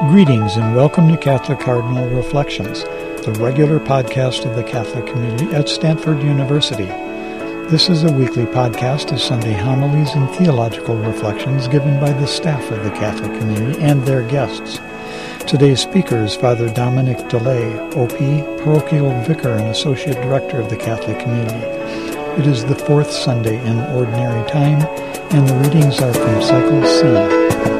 Greetings and welcome to Catholic Cardinal Reflections, the regular podcast of the Catholic community at Stanford University. This is a weekly podcast of Sunday homilies and theological reflections given by the staff of the Catholic community and their guests. Today's speaker is Father Dominic DeLay, OP, Parochial Vicar and Associate Director of the Catholic community. It is the fourth Sunday in Ordinary Time, and the readings are from Cycle C.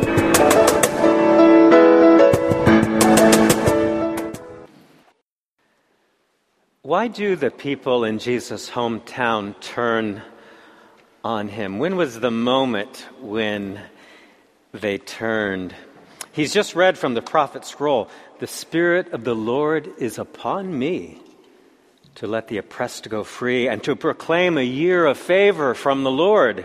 Why do the people in Jesus' hometown turn on him? When was the moment when they turned? He's just read from the prophet scroll, "The Spirit of the Lord is upon me to let the oppressed go free and to proclaim a year of favor from the Lord."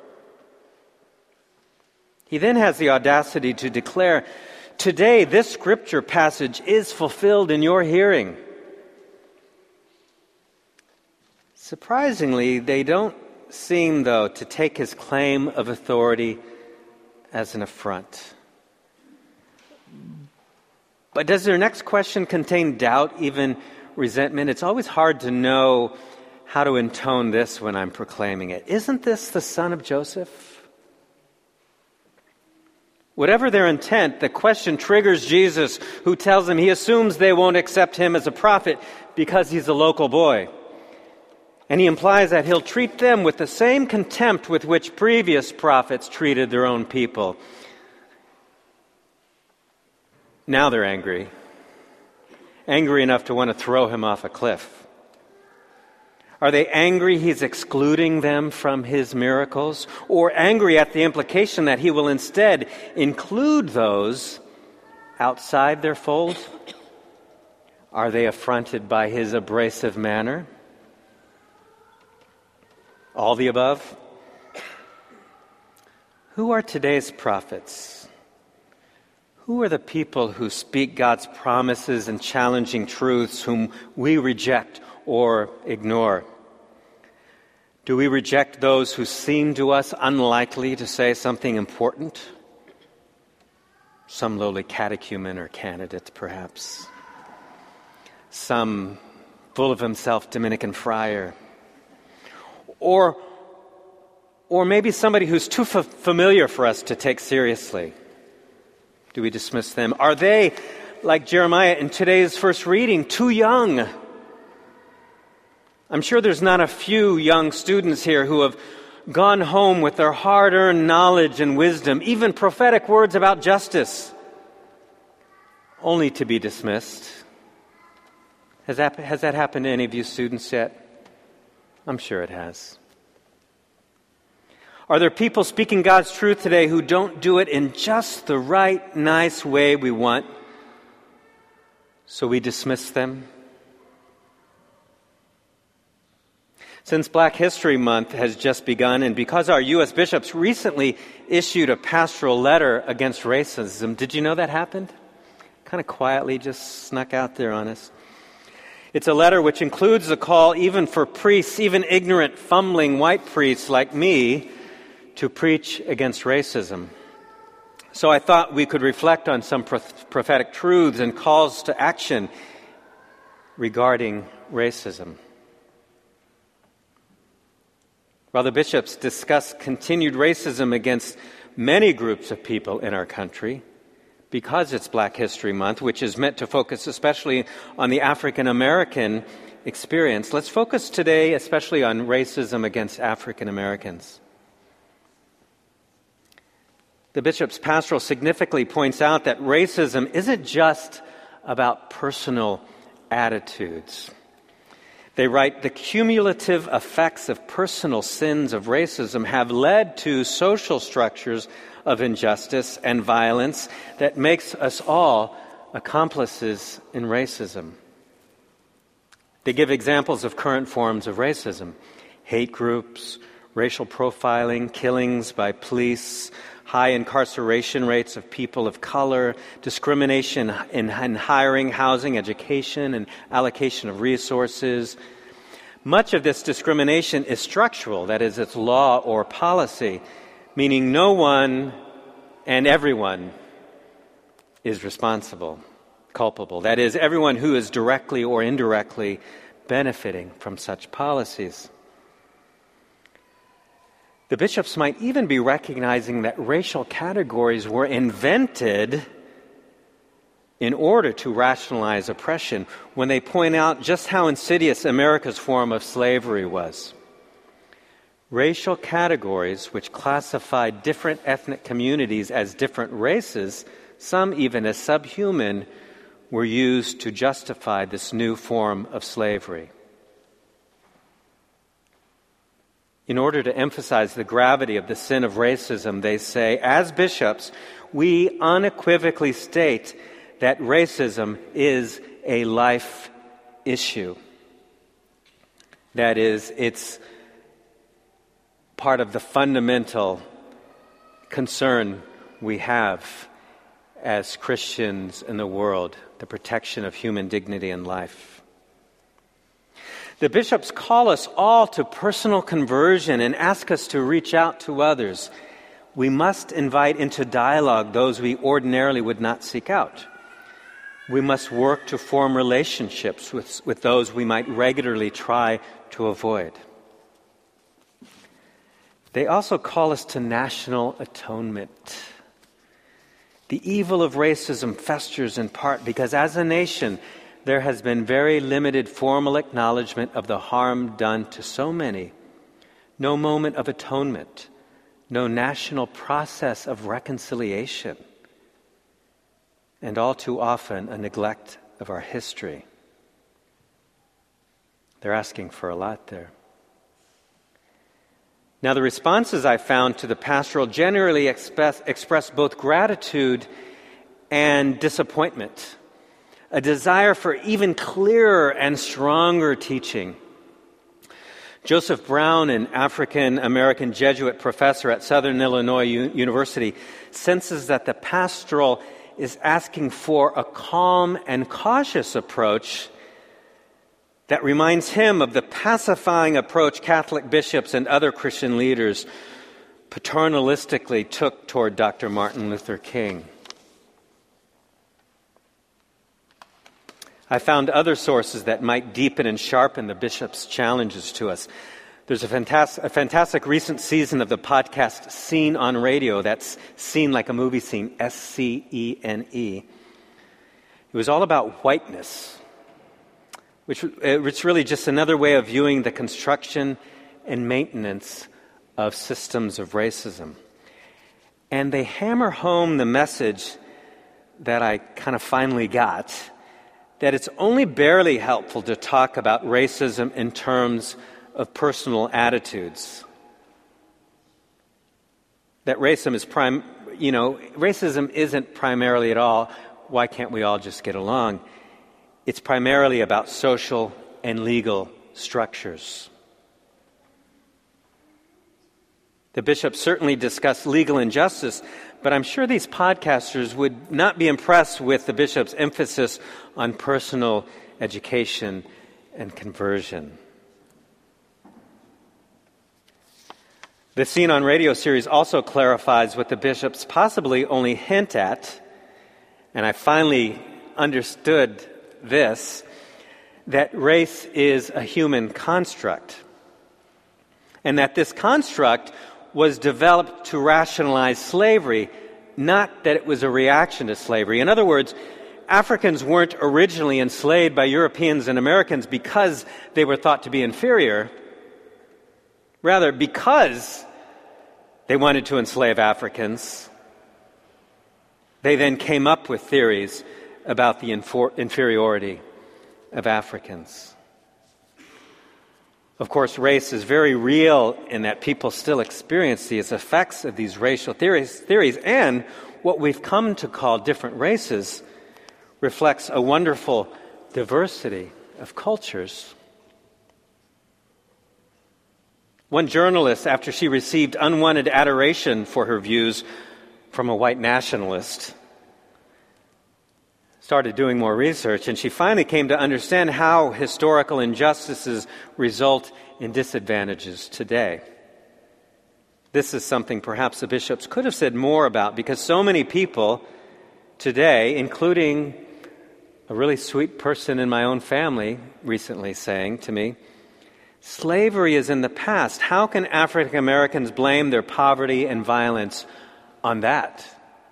He then has the audacity to declare, "Today this scripture passage is fulfilled in your hearing." Surprisingly, they don't seem, though, to take his claim of authority as an affront. But does their next question contain doubt, even resentment? It's always hard to know how to intone this when I'm proclaiming it. Isn't this the son of Joseph? Whatever their intent, the question triggers Jesus, who tells them he assumes they won't accept him as a prophet because he's a local boy. And he implies that he'll treat them with the same contempt with which previous prophets treated their own people. Now they're angry enough to want to throw him off a cliff. Are they angry he's excluding them from his miracles? Or angry at the implication that he will instead include those outside their fold? Are they affronted by his abrasive manner? All the above? Who are today's prophets? Who are the people who speak God's promises and challenging truths whom we reject or ignore? Do we reject those who seem to us unlikely to say something important? Some lowly catechumen or candidate, perhaps. Some full of himself Dominican friar. Or maybe somebody who's too familiar for us to take seriously. Do we dismiss them? Are they, like Jeremiah in today's first reading, too young? I'm sure there's not a few young students here who have gone home with their hard-earned knowledge and wisdom, even prophetic words about justice, only to be dismissed. Has that happened to any of you students yet? I'm sure it has. Are there people speaking God's truth today who don't do it in just the right, nice way we want, so we dismiss them? Since Black History Month has just begun, and because our U.S. bishops recently issued a pastoral letter against racism, did you know that happened? Kind of quietly, just snuck out there on us. It's a letter which includes a call even for priests, even ignorant, fumbling white priests like me, to preach against racism. So I thought we could reflect on some prophetic truths and calls to action regarding racism. While the bishops discuss continued racism against many groups of people in our country, because it's Black History Month, which is meant to focus especially on the African American experience, let's focus today especially on racism against African Americans. The bishop's pastoral significantly points out that racism isn't just about personal attitudes. They write, the cumulative effects of personal sins of racism have led to social structures of injustice and violence that makes us all accomplices in racism. They give examples of current forms of racism: hate groups, racial profiling, killings by police, high incarceration rates of people of color, discrimination in hiring, housing, education, and allocation of resources. Much of this discrimination is structural, that is, it's law or policy, meaning no one and everyone is responsible, culpable. That is, everyone who is directly or indirectly benefiting from such policies. The bishops might even be recognizing that racial categories were invented in order to rationalize oppression when they point out just how insidious America's form of slavery was. Racial categories which classified different ethnic communities as different races, some even as subhuman, were used to justify this new form of slavery. In order to emphasize the gravity of the sin of racism, they say, as bishops, we unequivocally state that racism is a life issue. That is, it's part of the fundamental concern we have as Christians in the world, the protection of human dignity and life. The bishops call us all to personal conversion and ask us to reach out to others. We must invite into dialogue those we ordinarily would not seek out. We must work to form relationships with those we might regularly try to avoid. They also call us to national atonement. The evil of racism festers in part because as a nation, there has been very limited formal acknowledgement of the harm done to so many. No moment of atonement, no national process of reconciliation, and all too often a neglect of our history. They're asking for a lot there. Now, the responses I found to the pastoral generally express both gratitude and disappointment, a desire for even clearer and stronger teaching. Joseph Brown, an African-American Jesuit professor at Southern Illinois University, senses that the pastoral is asking for a calm and cautious approach that reminds him of the pacifying approach Catholic bishops and other Christian leaders paternalistically took toward Dr. Martin Luther King. I found other sources that might deepen and sharpen the bishop's challenges to us. There's a fantastic recent season of the podcast Scene on Radio. That's scene like a movie scene, S-C-E-N-E. It was all about whiteness, which it's really just another way of viewing the construction and maintenance of systems of racism. And they hammer home the message that I kind of finally got, that it's only barely helpful to talk about racism in terms of personal attitudes. That racism isn't primarily at all, why can't we all just get along? It's primarily about social and legal structures. The bishops certainly discuss legal injustice, but I'm sure these podcasters would not be impressed with the bishop's emphasis on personal education and conversion. The Scene on Radio series also clarifies what the bishops possibly only hint at, and I finally understood this, that race is a human construct, and that this construct was developed to rationalize slavery, not that it was a reaction to slavery. In other words, Africans weren't originally enslaved by Europeans and Americans because they were thought to be inferior. Rather, because they wanted to enslave Africans, they then came up with theories about the inferiority of Africans. Of course, race is very real in that people still experience the effects of these racial theories, and what we've come to call different races reflects a wonderful diversity of cultures. One journalist, after she received unwanted adoration for her views from a white nationalist, started doing more research, and she finally came to understand how historical injustices result in disadvantages today. This is something perhaps the bishops could have said more about, because so many people today, including a really sweet person in my own family recently saying to me, "Slavery is in the past. How can African Americans blame their poverty and violence on that?"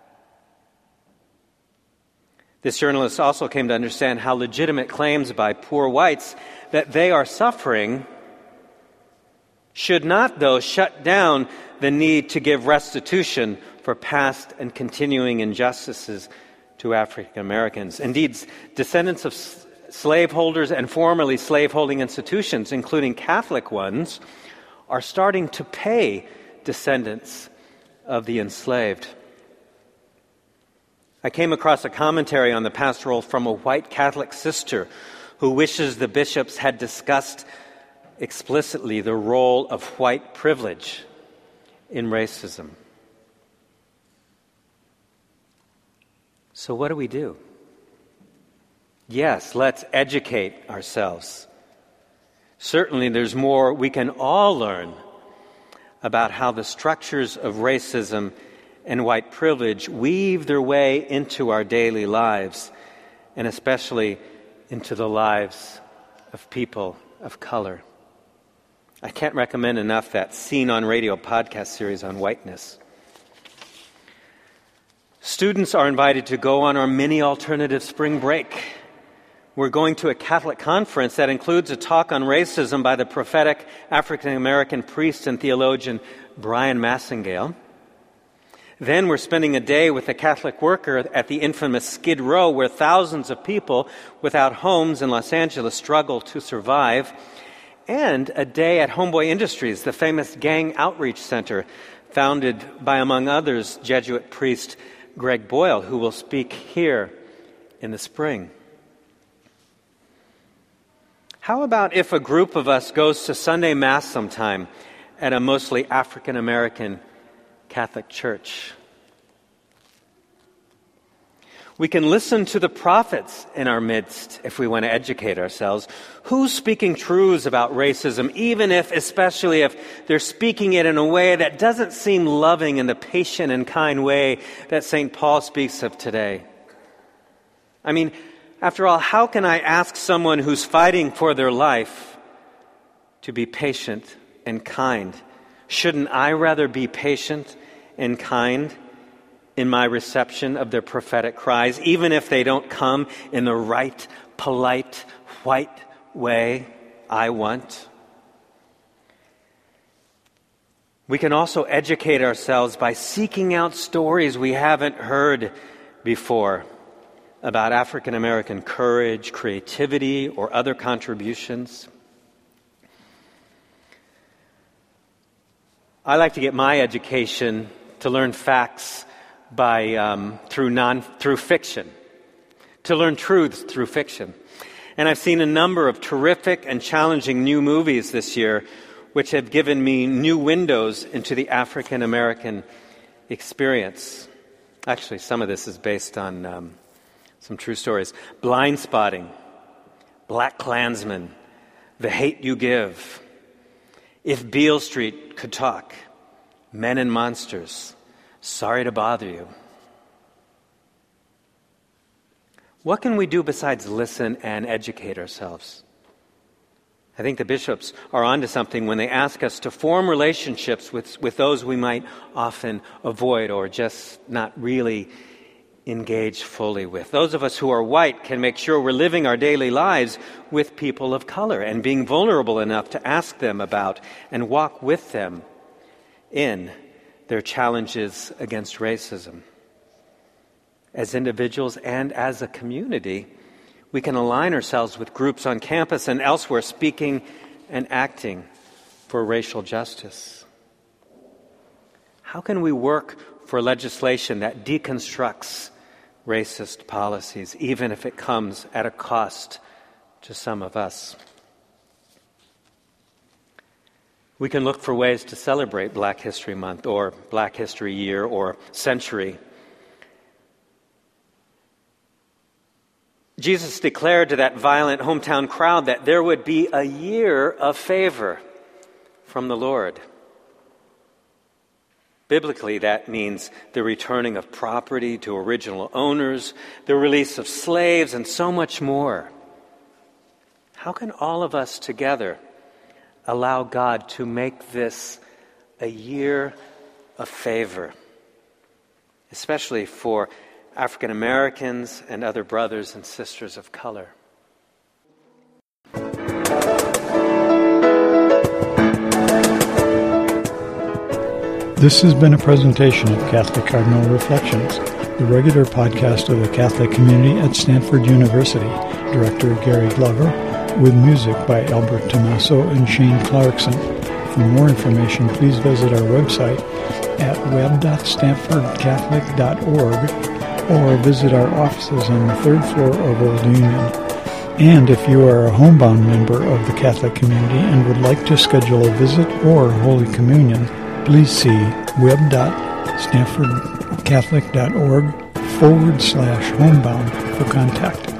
This journalist also came to understand how legitimate claims by poor whites that they are suffering should not, though, shut down the need to give restitution for past and continuing injustices to African Americans. Indeed, descendants of slaveholders and formerly slaveholding institutions, including Catholic ones, are starting to pay descendants of the enslaved. I came across a commentary on the pastoral from a white Catholic sister who wishes the bishops had discussed explicitly the role of white privilege in racism. So what do we do? Yes, let's educate ourselves. Certainly there's more we can all learn about how the structures of racism and white privilege weave their way into our daily lives, and especially into the lives of people of color. I can't recommend enough that Scene on Radio podcast series on whiteness. Students are invited to go on our mini alternative spring break. We're going to a Catholic conference that includes a talk on racism by the prophetic African-American priest and theologian Brian Massengale. Then we're spending a day with a Catholic worker at the infamous Skid Row, where thousands of people without homes in Los Angeles struggle to survive. And a day at Homeboy Industries, the famous gang outreach center founded by, among others, Jesuit priest Greg Boyle, who will speak here in the spring. How about if a group of us goes to Sunday Mass sometime at a mostly African American Catholic church? We can listen to the prophets in our midst if we want to educate ourselves. Who's speaking truths about racism, even if, especially if they're speaking it in a way that doesn't seem loving in the patient and kind way that St. Paul speaks of today? I mean, after all, how can I ask someone who's fighting for their life to be patient and kind? Shouldn't I rather be patient and kind in my reception of their prophetic cries, even if they don't come in the right, polite, white way I want? We can also educate ourselves by seeking out stories we haven't heard before about African American courage, creativity, or other contributions. I like to get my education to learn facts through fiction, to learn truths through fiction. And I've seen a number of terrific and challenging new movies this year, which have given me new windows into the African American experience. Actually, some of this is based on some true stories. Blindspotting, Black Klansman, The Hate You Give, If Beale Street Could Talk, Men and Monsters, Sorry to Bother You. What can we do besides listen and educate ourselves? I think the bishops are onto something when they ask us to form relationships with those we might often avoid or just not really engage fully with. Those of us who are white can make sure we're living our daily lives with people of color and being vulnerable enough to ask them about and walk with them in their challenges against racism. As individuals and as a community, we can align ourselves with groups on campus and elsewhere speaking and acting for racial justice. How can we work for legislation that deconstructs racist policies, even if it comes at a cost to some of us? We can look for ways to celebrate Black History Month or Black History Year or Century. Jesus declared to that violent hometown crowd that there would be a year of favor from the Lord. Biblically, that means the returning of property to original owners, the release of slaves, and so much more. How can all of us together allow God to make this a year of favor, especially for African Americans and other brothers and sisters of color? This has been a presentation of Catholic Cardinal Reflections, the regular podcast of the Catholic community at Stanford University. Director Gary Glover, with music by Albert Tommaso and Shane Clarkson. For more information, please visit our website at web.stanfordcatholic.org or visit our offices on the third floor of Old Union. And if you are a homebound member of the Catholic community and would like to schedule a visit or Holy Communion, please see web.stanfordcatholic.org/homebound for contact.